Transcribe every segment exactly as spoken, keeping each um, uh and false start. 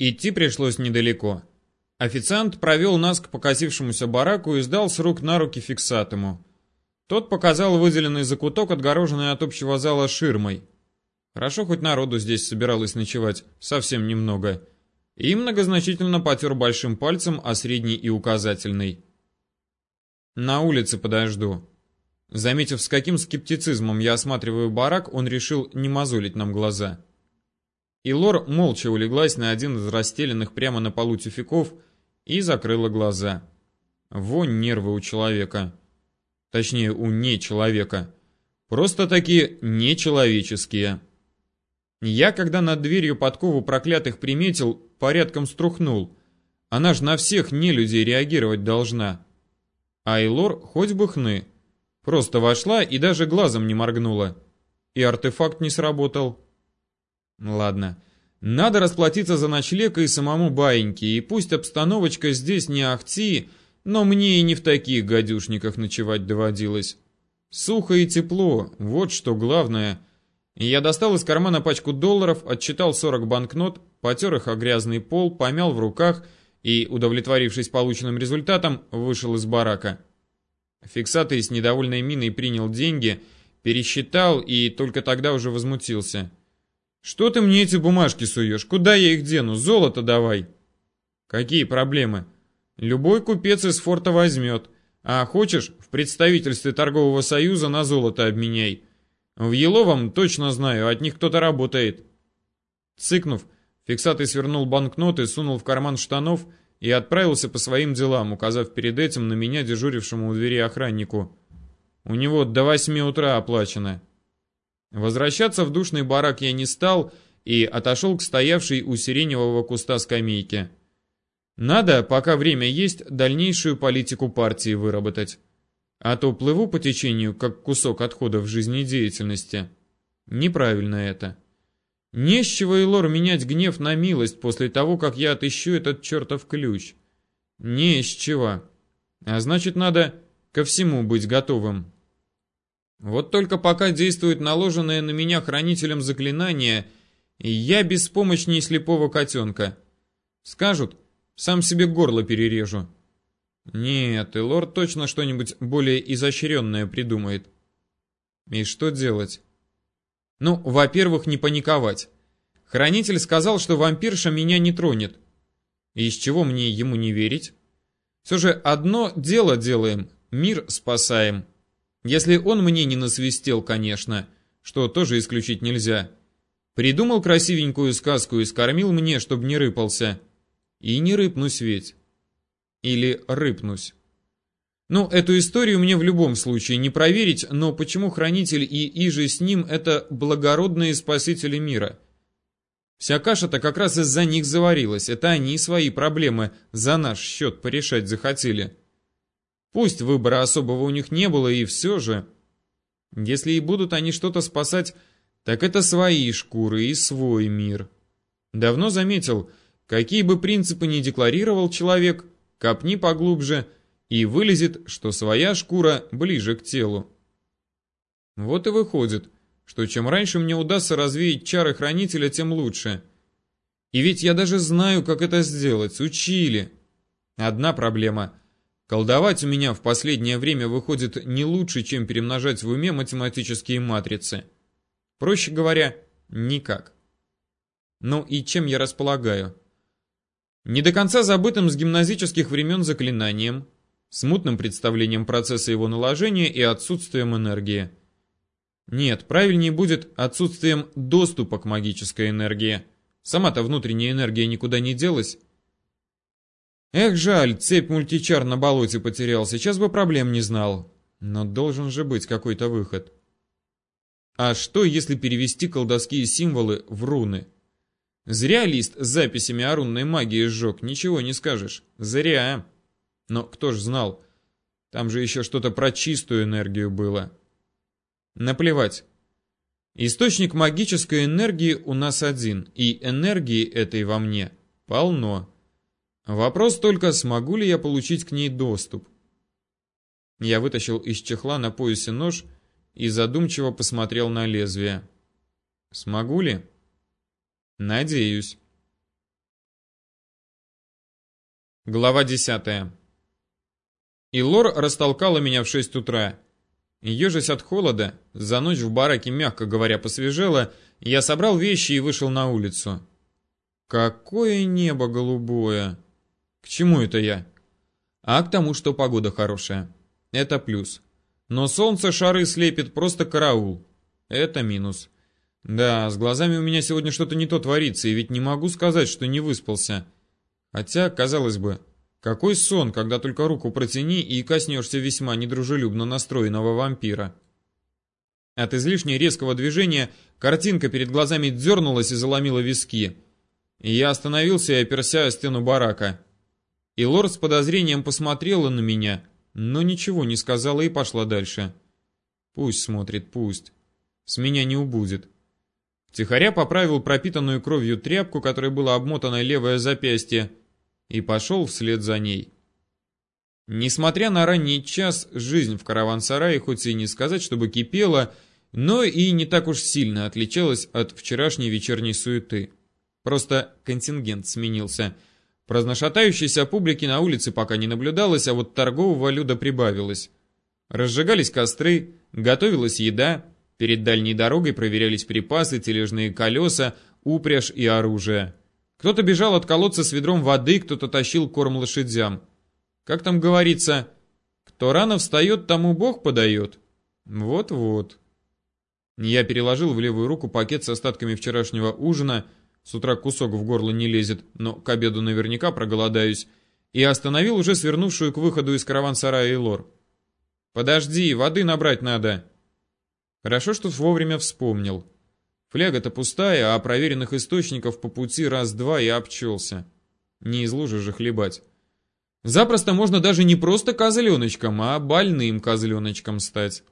Идти пришлось недалеко. Официант провел нас к покосившемуся бараку и сдал с рук на руки фиксатому. Тот показал выделенный закуток, отгороженный от общего зала ширмой. Хорошо, хоть народу здесь собиралось ночевать совсем немного. И многозначительно потер большим пальцем о средний и указательный. На улице подожду. Заметив, с каким скептицизмом я осматриваю барак, он решил не мозолить нам глаза. И Лор молча улеглась на один из расстеленных прямо на полу тюфяков и закрыла глаза. Вонь нервы у человека. Точнее, у нечеловека. Просто такие нечеловеческие. Я, когда над дверью подкову проклятых приметил, порядком струхнул. Она ж на всех нелюдей реагировать должна. А Эйлор хоть бы хны. Просто вошла и даже глазом не моргнула. И артефакт не сработал. Ладно. Надо расплатиться за ночлег и самому баиньке, и пусть обстановочка здесь не ахти, но мне и не в таких гадюшниках ночевать доводилось. Сухо и тепло, вот что главное. Я достал из кармана пачку долларов, отсчитал сорок банкнот, потер их о грязный пол, помял в руках и, удовлетворившись полученным результатом, вышел из барака. Фиксатый с недовольной миной принял деньги, пересчитал и только тогда уже возмутился. «Что ты мне эти бумажки суешь? Куда я их дену? Золото давай!» «Какие проблемы? Любой купец из форта возьмет. А хочешь, в представительстве торгового союза на золото обменяй. В Еловом, точно знаю, от них кто-то работает». Цыкнув, Фиксатый свернул банкноты, сунул в карман штанов и отправился по своим делам, указав перед этим на меня, дежурившему у двери охраннику. У него до восьми утра оплачено. Возвращаться в душный барак я не стал и отошел к стоявшей у сиреневого куста скамейке. Надо, пока время есть, дальнейшую политику партии выработать. А то плыву по течению, как кусок отходов жизнедеятельности. Неправильно это. Не с чего, Эйлор, менять гнев на милость после того, как я отыщу этот чертов ключ. Не с чего. А значит, надо ко всему быть готовым. Вот только пока действует наложенное на меня хранителем заклинание, я беспомощнее слепого котенка. Скажут, сам себе горло перережу. Нет, Эйлор точно что-нибудь более изощренное придумает. И что делать? Ну, во-первых, не паниковать. Хранитель сказал, что вампирша меня не тронет. И из чего мне ему не верить? Все же одно дело делаем, мир спасаем. Если он мне не насвистел, конечно, что тоже исключить нельзя. Придумал красивенькую сказку и скормил мне, чтобы не рыпался. И не рыпнусь ведь. Или рыпнусь. Ну, эту историю мне в любом случае не проверить, но почему Хранитель и иже с ним — это благородные спасители мира? Вся каша-то как раз из-за них заварилась. Это они свои проблемы за наш счет порешать захотели. Пусть выбора особого у них не было, и все же. Если и будут они что-то спасать, так это свои шкуры и свой мир. Давно заметил, какие бы принципы ни декларировал человек, копни поглубже — и вылезет, что своя шкура ближе к телу. Вот и выходит, что чем раньше мне удастся развеять чары хранителя, тем лучше. И ведь я даже знаю, как это сделать, учили. Одна проблема. Колдовать у меня в последнее время выходит не лучше, чем перемножать в уме математические матрицы. Проще говоря, никак. Ну и чем я располагаю? Не до конца забытым с гимназических времен заклинанием, смутным представлением процесса его наложения и отсутствием энергии. Нет, правильнее будет отсутствием доступа к магической энергии. Сама-то внутренняя энергия никуда не делась. Эх, жаль, цепь мультичар на болоте потерял, сейчас бы проблем не знал. Но должен же быть какой-то выход. А что, если перевести колдовские символы в руны? Зря лист с записями о рунной магии сжег, ничего не скажешь. Зря. Но кто ж знал? Там же еще что-то про чистую энергию было. Наплевать. Источник магической энергии у нас один, и энергии этой во мне полно. Вопрос только, смогу ли я получить к ней доступ. Я вытащил из чехла на поясе нож и задумчиво посмотрел на лезвие. Смогу ли? Надеюсь. Глава десятая. Илор растолкала меня в шесть утра. Ежась от холода, за ночь в бараке, мягко говоря, посвежело, я собрал вещи и вышел на улицу. Какое небо голубое! К чему это я? А к тому, что погода хорошая. Это плюс. Но солнце шары слепит, просто караул. Это минус. Да, с глазами у меня сегодня что-то не то творится, и ведь не могу сказать, что не выспался. Хотя, казалось бы, какой сон, когда только руку протяни и коснешься весьма недружелюбно настроенного вампира. От излишне резкого движения картинка перед глазами дернулась и заломила виски. И я остановился и оперся о стену барака. И Лор с подозрением посмотрела на меня, но ничего не сказала и пошла дальше. Пусть смотрит, пусть. С меня не убудет. Втихаря поправил пропитанную кровью тряпку, которой было обмотано левое запястье, и пошел вслед за ней. Несмотря на ранний час, жизнь в караван-сарае хоть и не сказать, чтобы кипела, но и не так уж сильно отличалась от вчерашней вечерней суеты. Просто контингент сменился. Праздношатающейся публики на улице пока не наблюдалось, а вот торгового люда прибавилось. Разжигались костры, готовилась еда, перед дальней дорогой проверялись припасы, тележные колеса, упряжь и оружие. Кто-то бежал от колодца с ведром воды, кто-то тащил корм лошадям. Как там говорится, кто рано встает, тому Бог подает. Вот-вот. Я переложил в левую руку пакет с остатками вчерашнего ужина, с утра кусок в горло не лезет, но к обеду наверняка проголодаюсь, и остановил уже свернувшую к выходу из караван-сарая Илор. «Подожди, воды набрать надо». Хорошо, что вовремя вспомнил. Фляга-то пустая, а проверенных источников по пути раз-два и обчелся. Не из лужи же хлебать. Запросто можно даже не просто козленочком, а больным козленочком стать.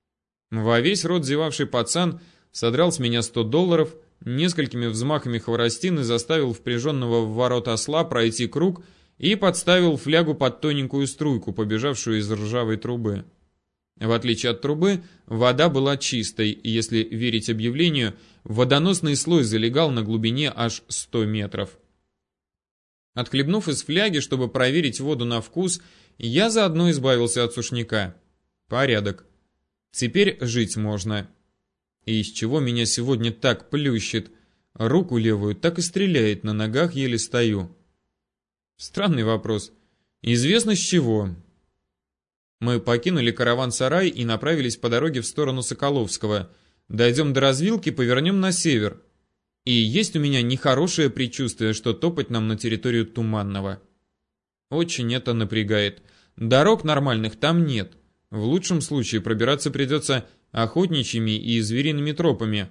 Во весь рот зевавший пацан содрал с меня сто долларов, несколькими взмахами хворостины заставил впряженного в ворот осла пройти круг и подставил флягу под тоненькую струйку, побежавшую из ржавой трубы. В отличие от трубы, вода была чистой, и, если верить объявлению, водоносный слой залегал на глубине аж сто метров. Отхлебнув из фляги, чтобы проверить воду на вкус, я заодно избавился от сушняка. Порядок. Теперь жить можно. И из чего меня сегодня так плющит? Руку левую так и стреляет, на ногах еле стою. Странный вопрос. Известно с чего. Мы покинули караван-сарай и направились по дороге в сторону Соколовского. Дойдем до развилки, повернем на север. И есть у меня нехорошее предчувствие, что топать нам на территорию Туманного. Очень это напрягает. Дорог нормальных там нет. В лучшем случае пробираться придется охотничьими и звериными тропами.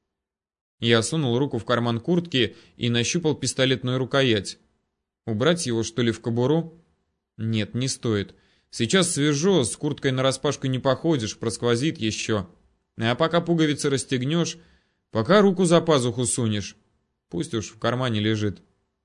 Я сунул руку в карман куртки и нащупал пистолетную рукоять. Убрать его, что ли, в кобуру? Нет, не стоит. Сейчас свежо, с курткой нараспашку не походишь, просквозит еще. А пока пуговицы расстегнешь, пока руку за пазуху сунешь, пусть уж в кармане лежит.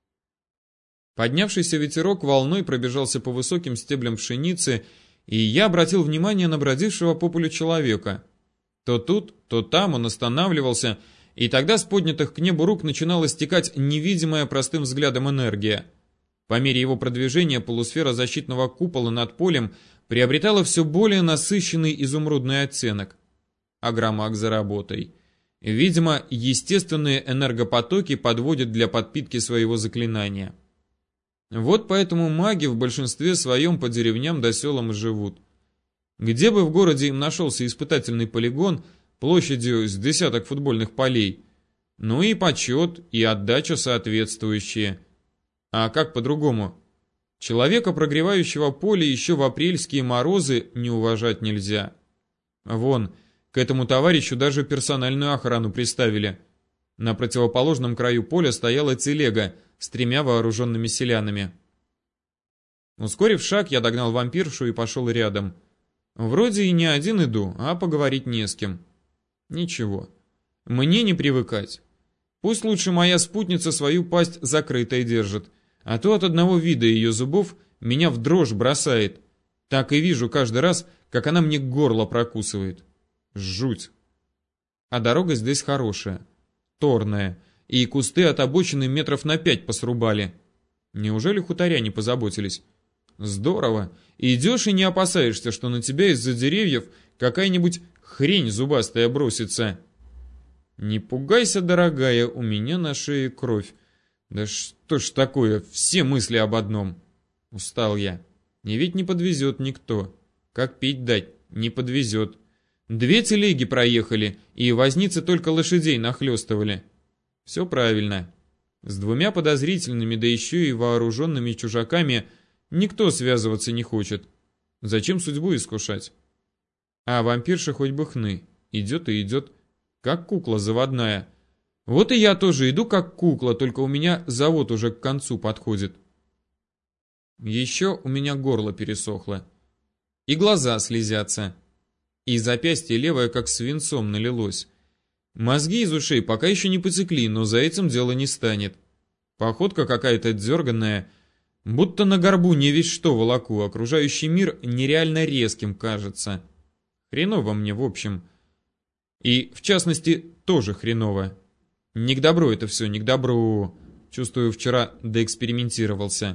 Поднявшийся ветерок волной пробежался по высоким стеблям пшеницы, и я обратил внимание на бродившего по полю человека. То тут, то там он останавливался, и тогда с поднятых к небу рук начинала стекать невидимая простым взглядом энергия. По мере его продвижения полусфера защитного купола над полем приобретала все более насыщенный изумрудный оттенок. Агромаг за работой. Видимо, естественные энергопотоки подводят для подпитки своего заклинания. Вот поэтому маги в большинстве своем по деревням да селам живут. Где бы в городе им нашелся испытательный полигон площадью с десяток футбольных полей, ну и почет, и отдача соответствующие. А как по-другому? Человека, прогревающего поле еще в апрельские морозы, не уважать нельзя. Вон, к этому товарищу даже персональную охрану приставили. На противоположном краю поля стояла телега с тремя вооруженными селянами. Ускорив шаг, я догнал вампиршу и пошел рядом. Вроде и не один иду, а поговорить не с кем. Ничего, мне не привыкать. Пусть лучше моя спутница свою пасть закрытой держит, а то от одного вида ее зубов меня в дрожь бросает. Так и вижу каждый раз, как она мне горло прокусывает. Жуть. А дорога здесь хорошая, торная, и кусты от обочины метров на пять посрубали. Неужели хуторяне позаботились? Здорово. Идешь и не опасаешься, что на тебя из-за деревьев какая-нибудь хрень зубастая бросится. Не пугайся, дорогая, у меня на шее кровь. Да что ж такое, все мысли об одном. Устал я. И ведь не подвезет никто. Как пить дать, не подвезет. Две телеги проехали, и возницы только лошадей нахлестывали. Все правильно. С двумя подозрительными, да еще и вооруженными чужаками никто связываться не хочет. Зачем судьбу искушать? А вампирша хоть бы хны. Идет и идет, как кукла заводная. Вот и я тоже иду как кукла, только у меня завод уже к концу подходит. Еще у меня горло пересохло. И глаза слезятся. И запястье левое как свинцом налилось. Мозги из ушей пока еще не потекли, но за этим дело не станет. Походка какая-то дерганная, будто на горбу не весь что волоку, окружающий мир нереально резким кажется. Хреново мне в общем. И в частности тоже хреново. Не к добру это все, не к добру. Чувствую, вчера доэкспериментировался.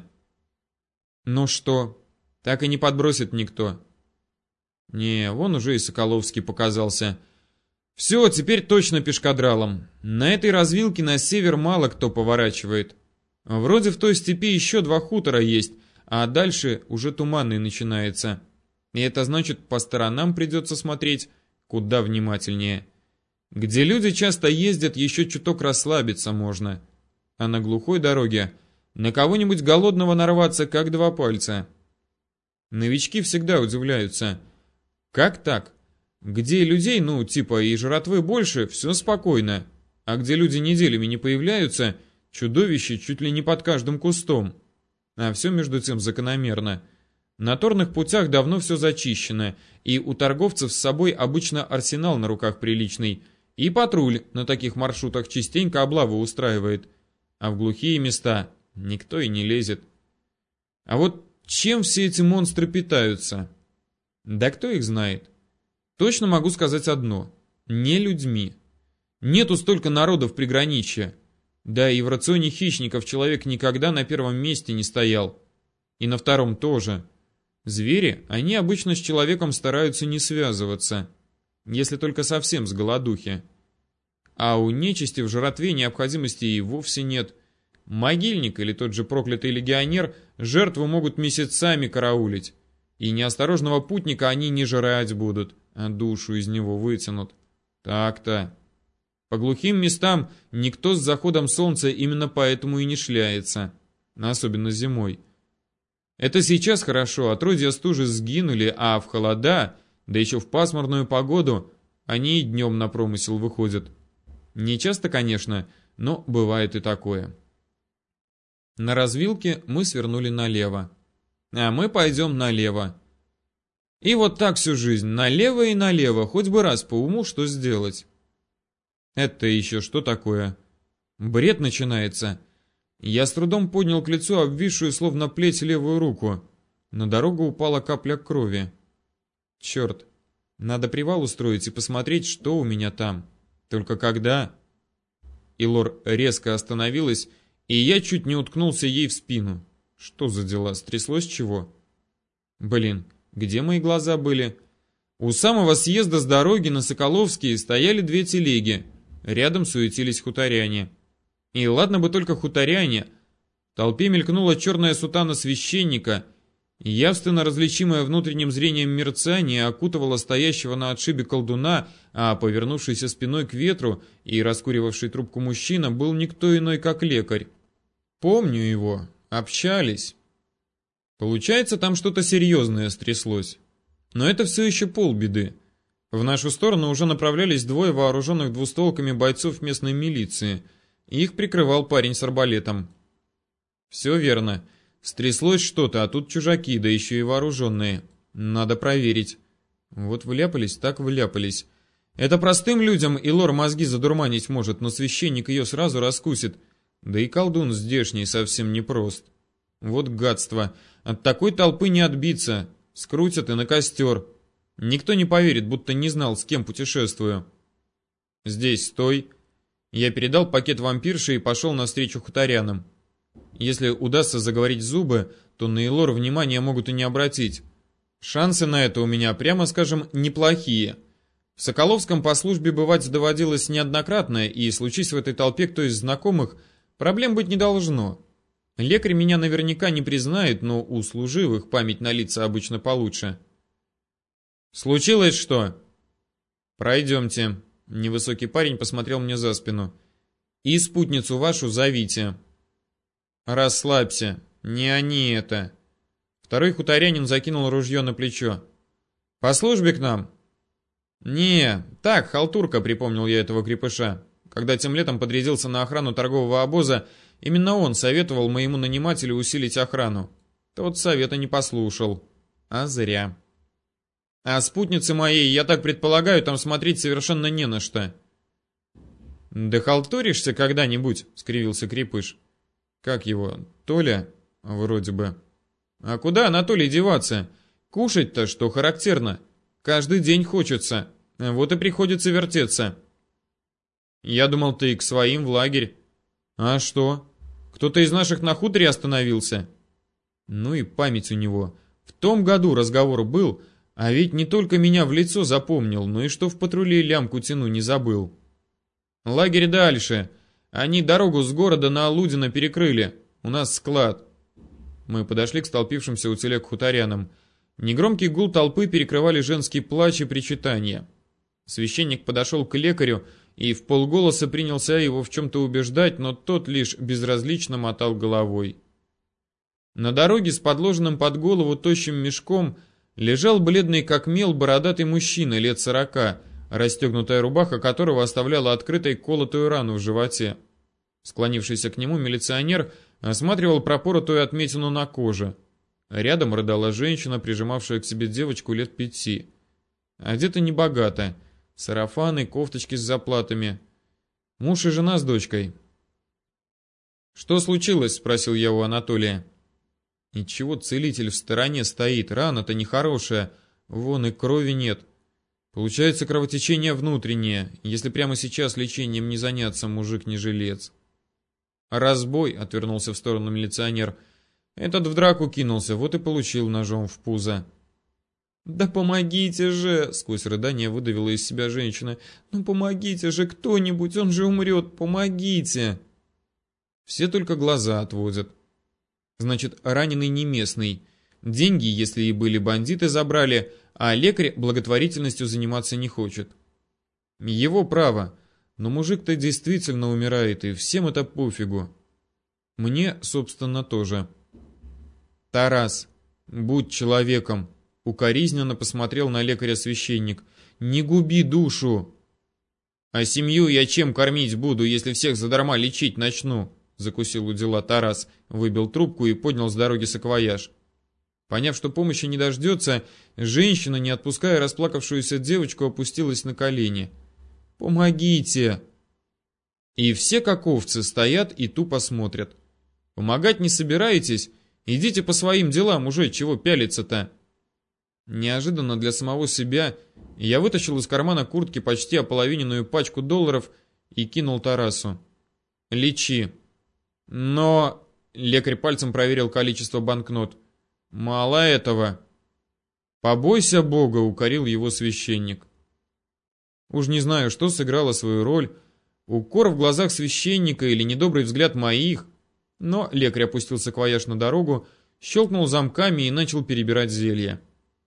Ну что, так и не подбросит никто? Не, вон уже и Соколовский показался. Все, теперь точно пешкадралом. На этой развилке на север мало кто поворачивает. Вроде в той степи еще два хутора есть, а дальше уже туманный начинается. И это значит, по сторонам придется смотреть куда внимательнее. Где люди часто ездят, еще чуток расслабиться можно. А на глухой дороге на кого-нибудь голодного нарваться, как два пальца. Новички всегда удивляются. Как так? Где людей, ну, типа, и жратвы больше, все спокойно. А где люди неделями не появляются, чудовище чуть ли не под каждым кустом. А все между тем закономерно. На торных путях давно все зачищено, и у торговцев с собой обычно арсенал на руках приличный, и патруль на таких маршрутах частенько облавы устраивает. А в глухие места никто и не лезет. А вот чем все эти монстры питаются? Да кто их знает? Точно могу сказать одно. Не людьми. Нету столько народов приграничья. Да и в рационе хищников человек никогда на первом месте не стоял. И на втором тоже. Звери, они обычно с человеком стараются не связываться. Если только совсем с голодухи. А у нечисти в жратве необходимости и вовсе нет. Могильник или тот же проклятый легионер жертву могут месяцами караулить. И неосторожного путника они не жрать будут, а душу из него вытянут. Так-то. По глухим местам никто с заходом солнца именно поэтому и не шляется. Особенно зимой. Это сейчас хорошо, отродья стужи сгинули, а в холода, да еще в пасмурную погоду, они и днем на промысел выходят. Не часто, конечно, но бывает и такое. На развилке мы свернули налево. А мы пойдем налево. И вот так всю жизнь, налево и налево, хоть бы раз по уму что сделать. Это еще что такое? Бред начинается. Я с трудом поднял к лицу обвисшую, словно плеть, левую руку. На дорогу упала капля крови. Черт, надо привал устроить и посмотреть, что у меня там. Только когда... Илор резко остановилась, и я чуть не уткнулся ей в спину. Что за дела? Стряслось чего? Блин, где мои глаза были? У самого съезда с дороги на Соколовские стояли две телеги. Рядом суетились хуторяне. И ладно бы только хуторяне. В толпе мелькнула черная сутана священника. Явственно различимое внутренним зрением мерцание окутывало стоящего на отшибе колдуна, а повернувшийся спиной к ветру и раскуривавший трубку мужчина был никто иной, как лекарь. Помню его. Общались. Получается, там что-то серьезное стряслось. Но это все еще полбеды. В нашу сторону уже направлялись двое вооруженных двустволками бойцов местной милиции. Их прикрывал парень с арбалетом. Все верно. Стряслось что-то, а тут чужаки, да еще и вооруженные. Надо проверить. Вот вляпались, так вляпались. Это простым людям Илор мозги задурманить может, но священник ее сразу раскусит. Да и колдун здешний совсем непрост. Вот гадство. От такой толпы не отбиться. Скрутят и на костер. Никто не поверит, будто не знал, с кем путешествую. Здесь стой. Я передал пакет вампирше и пошел навстречу хуторянам. Если удастся заговорить зубы, то на Илор внимания могут и не обратить. Шансы на это у меня, прямо скажем, неплохие. В Соколовском по службе бывать доводилось неоднократно, и случись в этой толпе кто из знакомых, проблем быть не должно. Лекарь меня наверняка не признает, но у служивых память на лица обычно получше. «Случилось что?» «Пройдемте». Невысокий парень посмотрел мне за спину. «И спутницу вашу зовите». «Расслабься, не они это». Второй хуторянин закинул ружье на плечо. «По службе к нам?» «Не, так, халтурка», — припомнил я этого крепыша. Когда тем летом подрядился на охрану торгового обоза, именно он советовал моему нанимателю усилить охрану. Тот совета не послушал. А зря. «А спутницы моей, я так предполагаю, там смотреть совершенно не на что». «Да халтуришься когда-нибудь?» — скривился крепыш. «Как его? Толя?» «Вроде бы». «А куда Анатолий деваться? Кушать-то, что характерно. Каждый день хочется. Вот и приходится вертеться». «Я думал, ты к своим в лагерь». «А что? Кто-то из наших на хуторе остановился?» Ну и память у него. В том году разговор был, а ведь не только меня в лицо запомнил, но и что в патруле лямку тяну не забыл. «Лагерь дальше. Они дорогу с города на Алудино перекрыли. У нас склад». Мы подошли к столпившимся у телег хуторянам. Негромкий гул толпы перекрывали женский плач и причитания. Священник подошел к лекарю и вполголоса принялся его в чем-то убеждать, но тот лишь безразлично мотал головой. На дороге с подложенным под голову тощим мешком лежал бледный как мел бородатый мужчина лет сорока, расстегнутая рубаха которого оставляла открытой колотую рану в животе. Склонившийся к нему милиционер осматривал пропоротую отметину на коже. Рядом рыдала женщина, прижимавшая к себе девочку лет пяти. Одета небогато. Сарафаны, кофточки с заплатами. Муж и жена с дочкой. «Что случилось?» — спросил я у Анатолия. «Ничего, целитель в стороне стоит. Рана-то нехорошая. Вон и крови нет. Получается кровотечение внутреннее. Если прямо сейчас лечением не заняться, мужик не жилец». «Разбой», — отвернулся в сторону милиционер. «Этот в драку кинулся, вот и получил ножом в пузо». «Да помогите же!» — сквозь рыдание выдавила из себя женщина. «Ну помогите же кто-нибудь, он же умрет, помогите!» Все только глаза отводят. Значит, раненый не местный. Деньги, если и были, бандиты забрали, а лекарь благотворительностью заниматься не хочет. Его право. Но мужик-то действительно умирает, и всем это пофигу. Мне, собственно, тоже. «Тарас, будь человеком!» — укоризненно посмотрел на лекаря священник. «Не губи душу!» «А семью я чем кормить буду, если всех задарма лечить начну?» — закусил у дела Тарас, выбил трубку и поднял с дороги саквояж. Поняв, что помощи не дождется, женщина, не отпуская расплакавшуюся девочку, опустилась на колени. «Помогите!» И все как овцы стоят и тупо смотрят. «Помогать не собираетесь? Идите по своим делам, уже чего пялиться-то?» Неожиданно для самого себя я вытащил из кармана куртки почти ополовиненную пачку долларов и кинул Тарасу. «Лечи». «Но...» — лекарь пальцем проверил количество банкнот. «Мало этого». «Побойся Бога», — укорил его священник. Уж не знаю, что сыграло свою роль, укор в глазах священника или недобрый взгляд моих, но лекарь опустил саквояж на дорогу, щелкнул замками и начал перебирать зелья.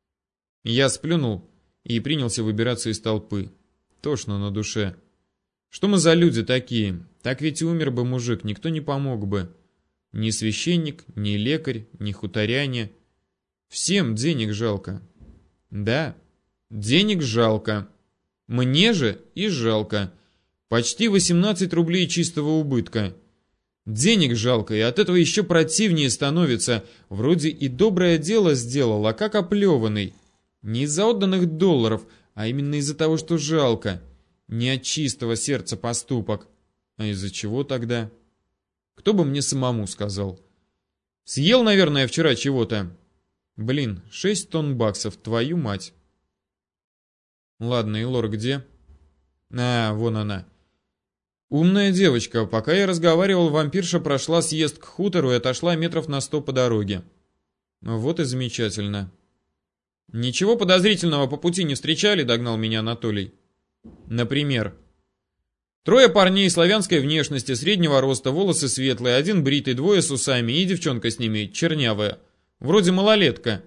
Я сплюнул и принялся выбираться из толпы. Тошно на душе. Что мы за люди такие? Так ведь и умер бы мужик, никто не помог бы. Ни священник, ни лекарь, ни хуторяне. Всем денег жалко. Да, денег жалко. Мне же и жалко. Почти восемнадцать рублей чистого убытка. Денег жалко, и от этого еще противнее становится. Вроде и доброе дело сделал, а как оплеванный. Не из-за отданных долларов, а именно из-за того, что жалко. Не от чистого сердца поступок. А из-за чего тогда? Кто бы мне самому сказал? Съел, наверное, вчера чего-то. Блин, шесть тонн баксов, твою мать. Ладно, Илор где? А, вон она. Умная девочка. Пока я разговаривал, вампирша прошла съезд к хутору и отошла метров на сто по дороге. Вот и замечательно. Ничего подозрительного по пути не встречали, догнал меня Анатолий. Например, трое парней славянской внешности, среднего роста, волосы светлые, один бритый, двое с усами и девчонка с ними, чернявая. Вроде малолетка.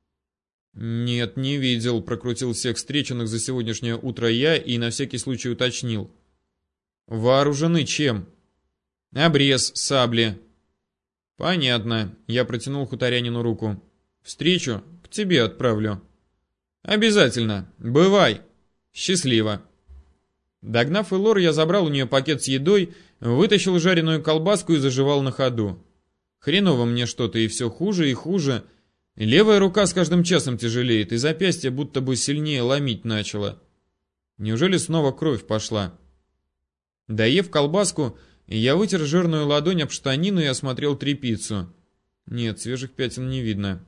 Нет, не видел, прокрутил всех встреченных за сегодняшнее утро я и на всякий случай уточнил. Вооружены чем? Обрез, сабли. Понятно, я протянул хуторянину руку. Встречу к тебе отправлю. Обязательно, бывай. Счастливо. Догнав Элор, я забрал у нее пакет с едой, вытащил жареную колбаску и заживал на ходу. Хреново мне что-то, и все хуже и хуже. Левая рука с каждым часом тяжелеет, и запястье будто бы сильнее ломить начало. Неужели снова кровь пошла? Доев колбаску, я вытер жирную ладонь об штанину и осмотрел тряпицу. Нет, свежих пятен не видно.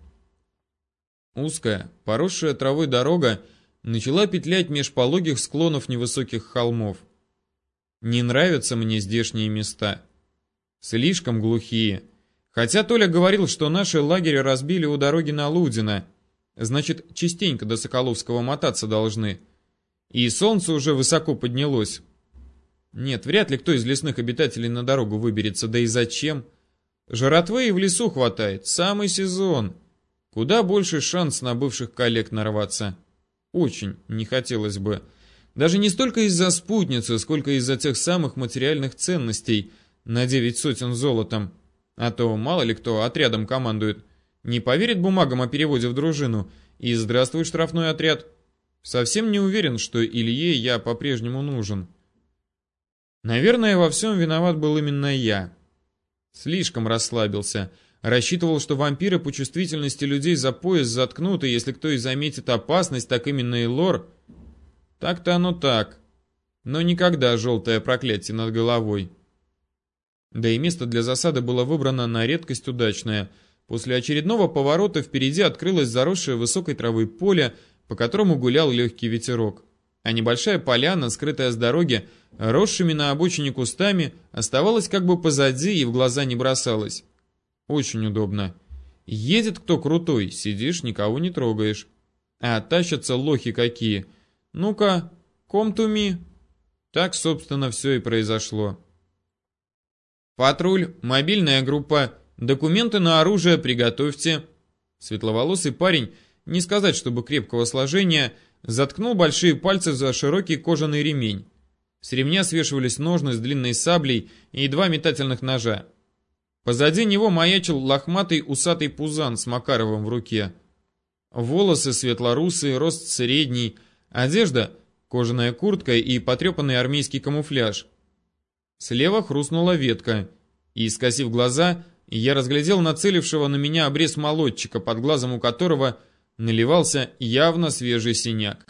Узкая, поросшая травой дорога начала петлять меж пологих склонов невысоких холмов. Не нравятся мне здешние места. Слишком глухие. Хотя Толя говорил, что наши лагеря разбили у дороги на Лудино. Значит, частенько до Соколовского мотаться должны. И солнце уже высоко поднялось. Нет, вряд ли кто из лесных обитателей на дорогу выберется, да и зачем? Жратвы и в лесу хватает, самый сезон. Куда больше шанс на бывших коллег нарваться. Очень не хотелось бы. Даже не столько из-за спутницы, сколько из-за тех самых материальных ценностей на девять сотен золотом. А то мало ли кто отрядом командует. Не поверит бумагам о переводе в дружину. И здравствуй, штрафной отряд. Совсем не уверен, что Илье я по-прежнему нужен. Наверное, во всем виноват был именно я. Слишком расслабился. Рассчитывал, что вампиры по чувствительности людей за пояс заткнут, и если кто и заметит опасность, так именно и Лор. Так-то оно так. Но никогда желтое проклятие над головой. Да и место для засады было выбрано на редкость удачное. После очередного поворота впереди открылось заросшее высокой травой поле, по которому гулял легкий ветерок. А небольшая поляна, скрытая с дороги, росшими на обочине кустами, оставалась как бы позади и в глаза не бросалась. Очень удобно. Едет кто крутой, сидишь, никого не трогаешь. А тащатся лохи какие. Ну-ка, come to me. Так, собственно, все и произошло. Патруль, мобильная группа, документы на оружие приготовьте. Светловолосый парень, не сказать чтобы крепкого сложения, заткнул большие пальцы за широкий кожаный ремень. С ремня свешивались ножны с длинной саблей и два метательных ножа. Позади него маячил лохматый усатый пузан с Макаровым в руке. Волосы светлорусые, рост средний, одежда — кожаная куртка и потрепанный армейский камуфляж. Слева хрустнула ветка, и, скосив глаза, я разглядел нацелившего на меня обрез молотчика, под глазом у которого наливался явно свежий синяк.